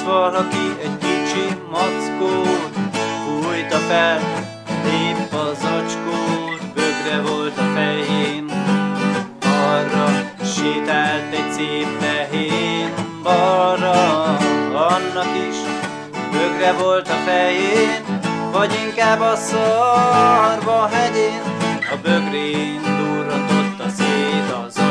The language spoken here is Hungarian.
valaki egy kicsi mackót, fújta fel épp az acskót, bögre volt a fején, arra sétált egy szép tehén, balra annak is bögre volt a fején, vagy inkább a szarva hegyén, a bögrén durrantotta szét az